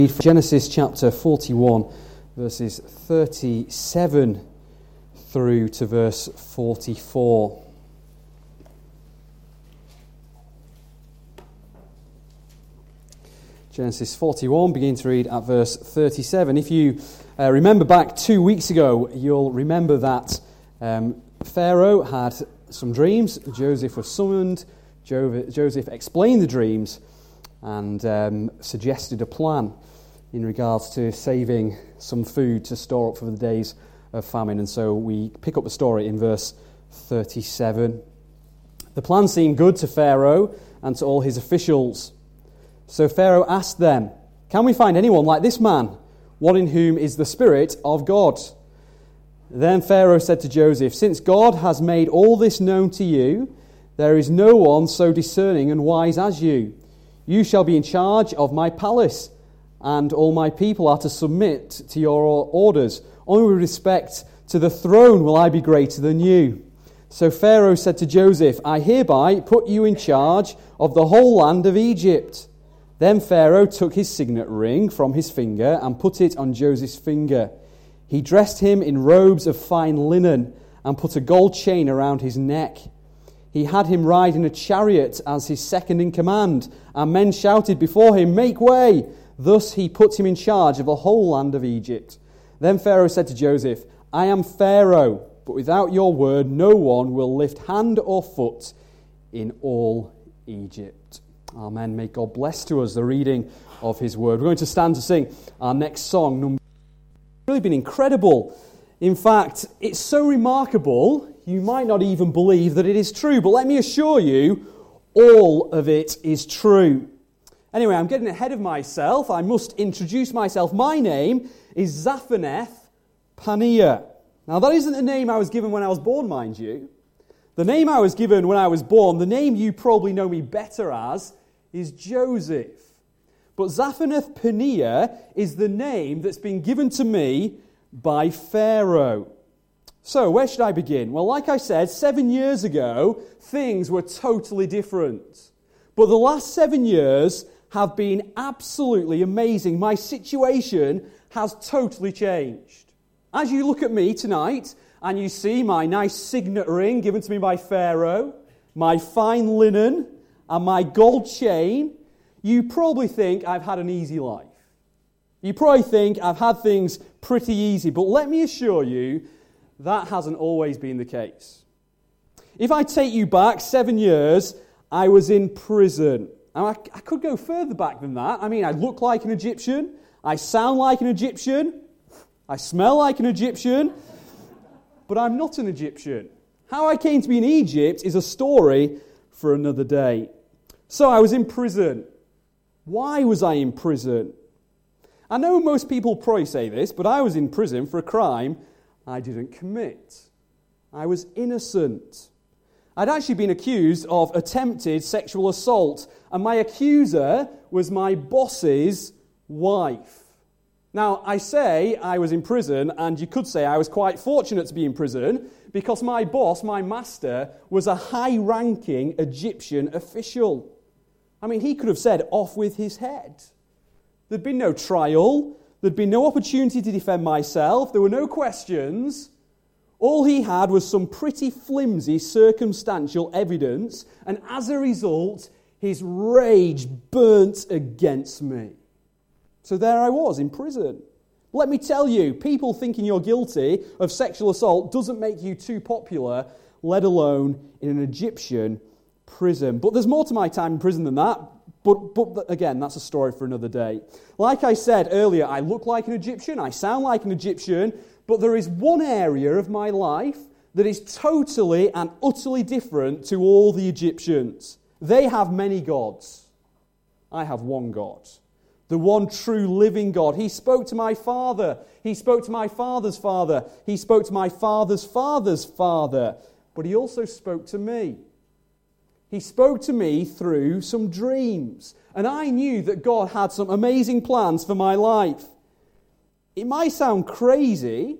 Genesis chapter 41, verses 37 through to verse 44. Genesis 41, begin to read at verse 37. If you remember back 2 weeks ago, you'll remember that Pharaoh had some dreams. Joseph was summoned. Joseph explained the dreams and suggested a plan in regards to saving some food to store up for the days of famine. And so we pick up the story in verse 37. The plan seemed good to Pharaoh and to all his officials. So Pharaoh asked them, "Can we find anyone like this man, one in whom is the Spirit of God?" Then Pharaoh said to Joseph, "Since God has made all this known to you, there is no one so discerning and wise as you. You shall be in charge of my palace, and all my people are to submit to your orders. Only with respect to the throne will I be greater than you." So Pharaoh said to Joseph, "I hereby put you in charge of the whole land of Egypt." Then Pharaoh took his signet ring from his finger and put it on Joseph's finger. He dressed him in robes of fine linen and put a gold chain around his neck. He had him ride in a chariot as his second in command, and men shouted before him, "Make way!" Thus he put him in charge of the whole land of Egypt. Then Pharaoh said to Joseph, "I am Pharaoh, but without your word no one will lift hand or foot in all Egypt." Amen. May God bless to us the reading of his word. We're going to stand to sing our next song. It's really been incredible. In fact, it's so remarkable, you might not even believe that it is true. But let me assure you, all of it is true. Anyway, I'm getting ahead of myself. I must introduce myself. My name is Zaphaneth Paneah. Now, that isn't the name I was given when I was born, mind you. The name I was given when I was born, the name you probably know me better as, is Joseph. But Zaphaneth Paneah is the name that's been given to me by Pharaoh. So, where should I begin? Well, like I said, 7 years ago, things were totally different. But the last 7 years have been absolutely amazing. My situation has totally changed. As you look at me tonight, and you see my nice signet ring given to me by Pharaoh, my fine linen, and my gold chain, you probably think I've had an easy life. You probably think I've had things pretty easy. But let me assure you, that hasn't always been the case. If I take you back 7 years, I was in prison. And I could go further back than that. I mean, I look like an Egyptian. I sound like an Egyptian. I smell like an Egyptian. But I'm not an Egyptian. How I came to be in Egypt is a story for another day. So I was in prison. Why was I in prison? I know most people probably say this, but I was in prison for a crime I didn't commit. I was innocent. I'd actually been accused of attempted sexual assault, and my accuser was my boss's wife. Now, I say I was in prison, and you could say I was quite fortunate to be in prison, because my boss, my master, was a high-ranking Egyptian official. I mean, he could have said, "Off with his head." There'd been no trial. There'd been no opportunity to defend myself. There were no questions. All he had was some pretty flimsy circumstantial evidence, and as a result, his rage burnt against me. So there I was in prison. Let me tell you, people thinking you're guilty of sexual assault doesn't make you too popular, let alone in an Egyptian prison. But there's more to my time in prison than that. But again, that's a story for another day. Like I said earlier, I look like an Egyptian, I sound like an Egyptian, but there is one area of my life that is totally and utterly different to all the Egyptians. They have many gods. I have one God. The one true living God. He spoke to my father. He spoke to my father's father. He spoke to my father's father's father. But he also spoke to me. He spoke to me through some dreams. And I knew that God had some amazing plans for my life. It might sound crazy.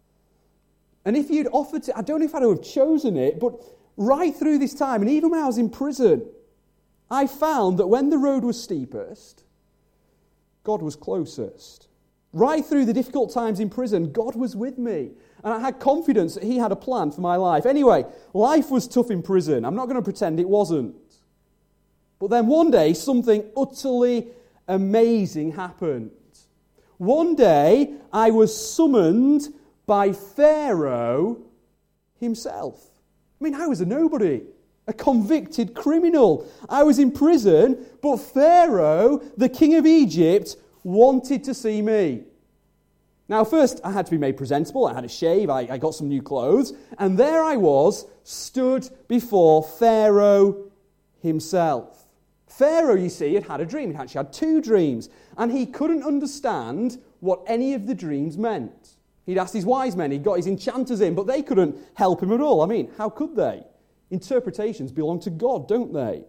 And if you'd offered to, I don't know if I'd have chosen it, but right through this time, and even when I was in prison, I found that when the road was steepest, God was closest. Right through the difficult times in prison, God was with me. And I had confidence that he had a plan for my life. Anyway, life was tough in prison. I'm not going to pretend it wasn't. But then one day, something utterly amazing happened. One day, I was summoned by Pharaoh himself. I mean, I was a nobody, a convicted criminal. I was in prison, but Pharaoh, the king of Egypt, wanted to see me. Now, first, I had to be made presentable. I had a shave. I got some new clothes. And there I was, stood before Pharaoh himself. Pharaoh, you see, had a dream. He actually had two dreams. And he couldn't understand what any of the dreams meant. He'd asked his wise men. He'd got his enchanters in, but they couldn't help him at all. I mean, how could they? Interpretations belong to God, don't they?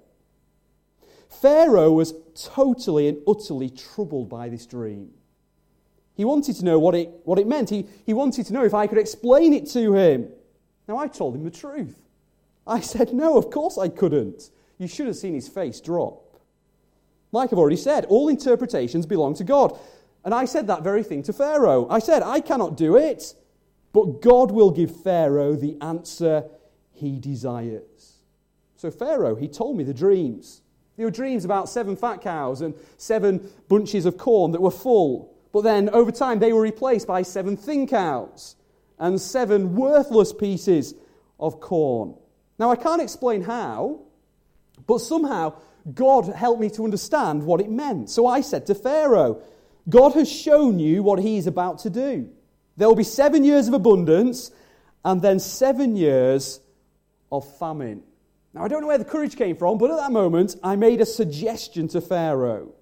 Pharaoh was totally and utterly troubled by this dream. He wanted to know what it meant. He wanted to know if I could explain it to him. Now, I told him the truth. I said, no, of course I couldn't. You should have seen his face drop. Like I've already said, all interpretations belong to God. And I said that very thing to Pharaoh. I said, I cannot do it, but God will give Pharaoh the answer he desires. So Pharaoh, he told me the dreams. There were dreams about 7 fat cows and 7 bunches of corn that were full. But then, over time, they were replaced by 7 thin cows and 7 worthless pieces of corn. Now, I can't explain how, but somehow God helped me to understand what it meant. So I said to Pharaoh, God has shown you what he is about to do. There will be 7 years of abundance and then 7 years of famine. Now, I don't know where the courage came from, but at that moment, I made a suggestion to Pharaoh.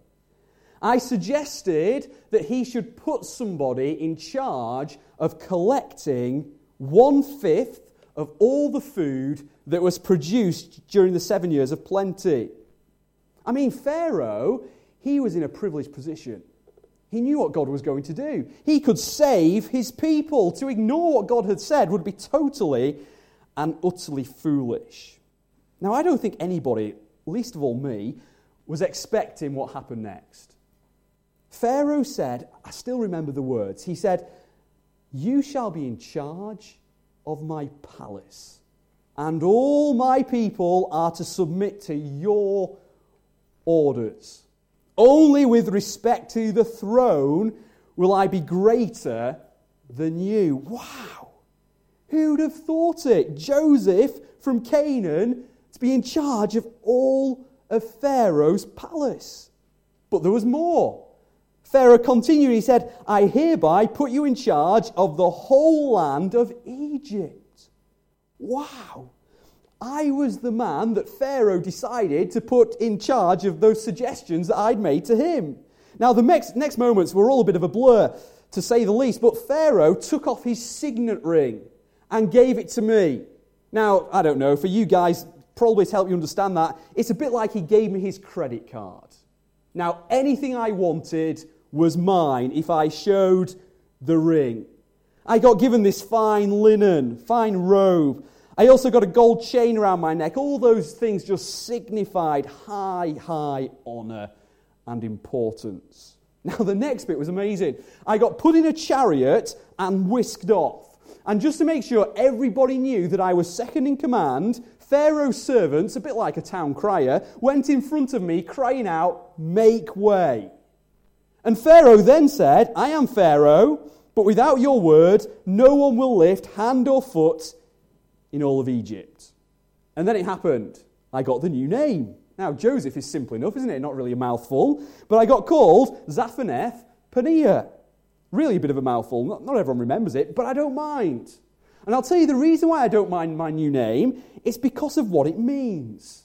I suggested that he should put somebody in charge of collecting 1/5 of all the food that was produced during the 7 years of plenty. I mean, Pharaoh, he was in a privileged position. He knew what God was going to do. He could save his people. To ignore what God had said would be totally and utterly foolish. Now, I don't think anybody, least of all me, was expecting what happened next. Pharaoh said, I still remember the words, he said, "You shall be in charge of my palace, and all my people are to submit to your orders. Only with respect to the throne will I be greater than you." Wow! Who'd have thought it? Joseph from Canaan to be in charge of all of Pharaoh's palace. But there was more. Pharaoh continued, he said, "I hereby put you in charge of the whole land of Egypt." Wow! I was the man that Pharaoh decided to put in charge of those suggestions that I'd made to him. Now, the next moments were all a bit of a blur, to say the least, but Pharaoh took off his signet ring and gave it to me. Now, I don't know, for you guys, probably to help you understand that, it's a bit like he gave me his credit card. Now, anything I wanted was mine if I showed the ring. I got given this fine linen, fine robe. I also got a gold chain around my neck. All those things just signified high honour and importance. Now, the next bit was amazing. I got put in a chariot and whisked off. And just to make sure everybody knew that I was second in command, Pharaoh's servants, a bit like a town crier, went in front of me crying out, "Make way." And Pharaoh then said, "I am Pharaoh, but without your word, no one will lift hand or foot in all of Egypt." And then it happened. I got the new name. Now, Joseph is simple enough, isn't it? Not really a mouthful. But I got called Zaphaneth-Paneah. Really a bit of a mouthful. Not everyone remembers it, but I don't mind. And I'll tell you the reason why I don't mind my new name is because of what it means.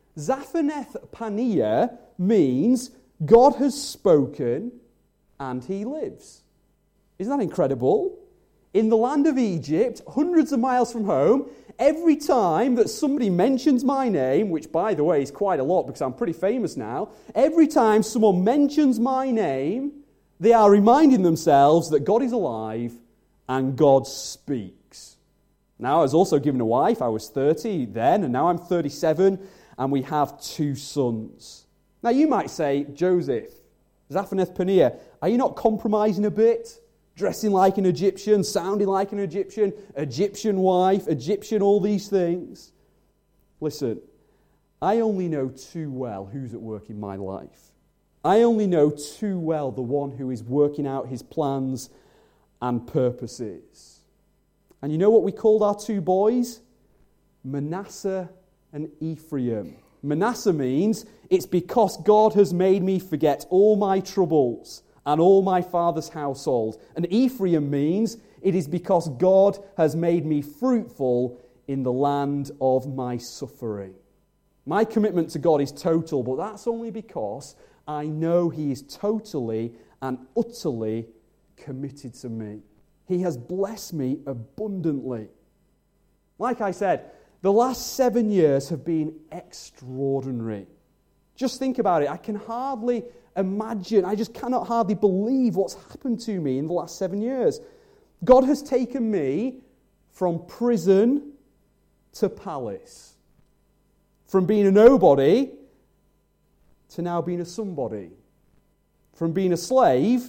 Zaphaneth-Paneah means God has spoken and he lives. Isn't that incredible? In the land of Egypt, hundreds of miles from home, every time that somebody mentions my name, which by the way is quite a lot because I'm pretty famous now, every time someone mentions my name, they are reminding themselves that God is alive and God speaks. Now, I was also given a wife. I was 30 then, and now I'm 37, and we have 2 sons. Now, you might say, Joseph, Zaphanath Paneah, are you not compromising a bit? Dressing like an Egyptian, sounding like an Egyptian, Egyptian wife, Egyptian all these things. Listen, I only know too well who's at work in my life. I only know too well the one who is working out his plans and purposes. And you know what we called our two boys? Manasseh and Ephraim. Manasseh means it's because God has made me forget all my troubles and all my father's household. And Ephraim means it is because God has made me fruitful in the land of my suffering. My commitment to God is total, but that's only because I know He is totally and utterly committed to me. He has blessed me abundantly. Like I said, the last 7 years have been extraordinary. Just think about it. I can hardly imagine, I just cannot hardly believe what's happened to me in the last 7 years. God has taken me from prison to palace. From being a nobody to now being a somebody. From being a slave,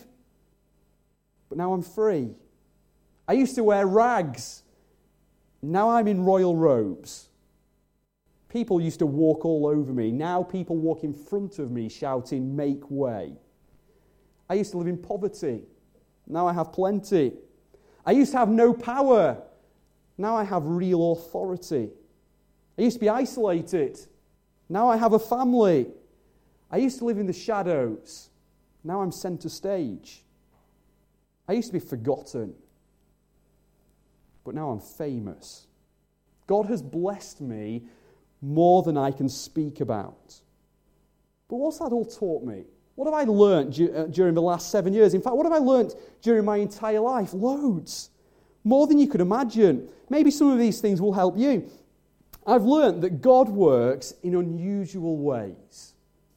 but now I'm free. I used to wear rags. Now I'm in royal robes. People used to walk all over me. Now people walk in front of me shouting, "Make way." I used to live in poverty. Now I have plenty. I used to have no power. Now I have real authority. I used to be isolated. Now I have a family. I used to live in the shadows. Now I'm centre stage. I used to be forgotten. But now I'm famous. God has blessed me more than I can speak about. But what's that all taught me? What have I learnt during the last 7 years? In fact, what have I learnt during my entire life? Loads. More than you could imagine. Maybe some of these things will help you. I've learnt that God works in unusual ways.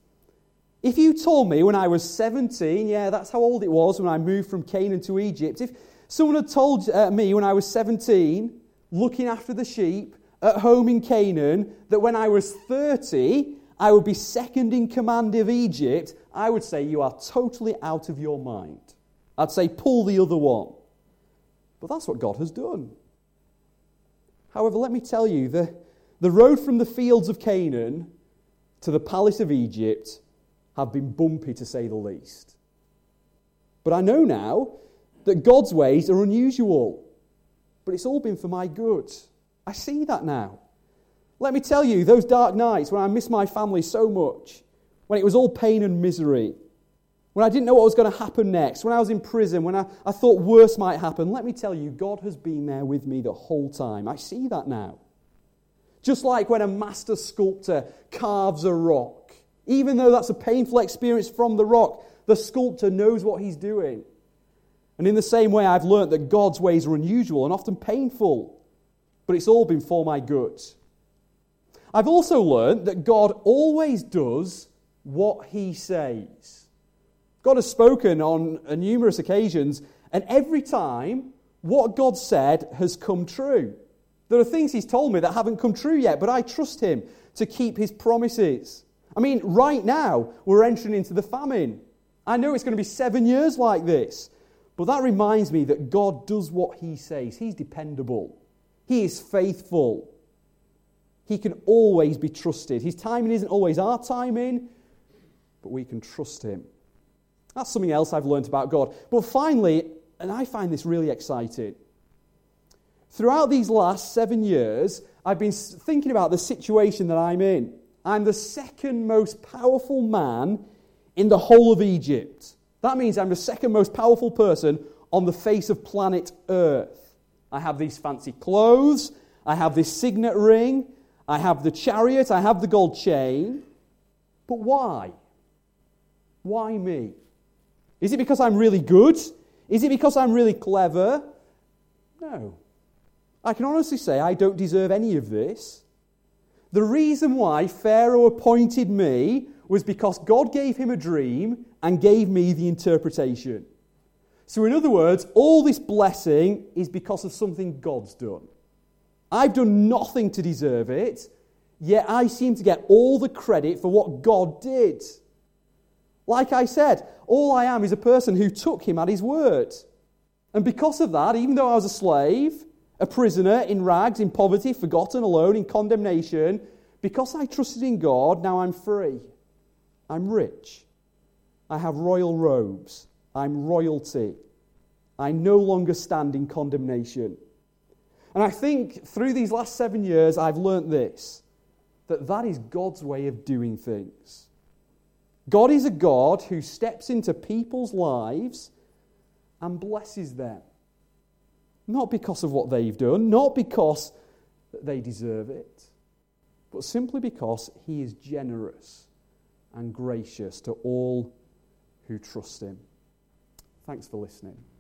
If you told me when I was 17, yeah, that's how old it was when I moved from Canaan to Egypt. If someone had told me when I was 17, looking after the sheep at home in Canaan, that when I was 30, I would be second in command of Egypt, I would say you are totally out of your mind. I'd say pull the other one. But that's what God has done. However, let me tell you, the road from the fields of Canaan to the palace of Egypt have been bumpy, to say the least. But I know now that God's ways are unusual. But it's all been for my good. I see that now. Let me tell you, those dark nights when I missed my family so much, when it was all pain and misery, when I didn't know what was going to happen next, when I was in prison, when I thought worse might happen, let me tell you, God has been there with me the whole time. I see that now. Just like when a master sculptor carves a rock, even though that's a painful experience from the rock, the sculptor knows what he's doing. And in the same way, I've learnt that God's ways are unusual and often painful, but it's all been for my good. I've also learnt that God always does what He says. God has spoken on numerous occasions, and every time, what God said has come true. There are things He's told me that haven't come true yet, but I trust Him to keep His promises. I mean, right now, we're entering into the famine. I know it's going to be 7 years like this, but that reminds me that God does what He says. He's dependable. He is faithful. He can always be trusted. His timing isn't always our timing, but we can trust Him. That's something else I've learned about God. But finally, and I find this really exciting, throughout these last 7 years, I've been thinking about the situation that I'm in. I'm the second most powerful man in the whole of Egypt. That means I'm the second most powerful person on the face of planet Earth. I have these fancy clothes, I have this signet ring, I have the chariot, I have the gold chain. But why? Why me? Is it because I'm really good? Is it because I'm really clever? No. I can honestly say I don't deserve any of this. The reason why Pharaoh appointed me was because God gave him a dream and gave me the interpretation. So in other words, all this blessing is because of something God's done. I've done nothing to deserve it, yet I seem to get all the credit for what God did. Like I said, all I am is a person who took him at his word. And because of that, even though I was a slave, a prisoner, in rags, in poverty, forgotten, alone, in condemnation, because I trusted in God, now I'm free. I'm rich. I have royal robes. I'm royalty. I no longer stand in condemnation. And I think through these last 7 years, I've learnt this, that is God's way of doing things. God is a God who steps into people's lives and blesses them. Not because of what they've done, not because they deserve it, but simply because he is generous and gracious to all who trust him. Thanks for listening.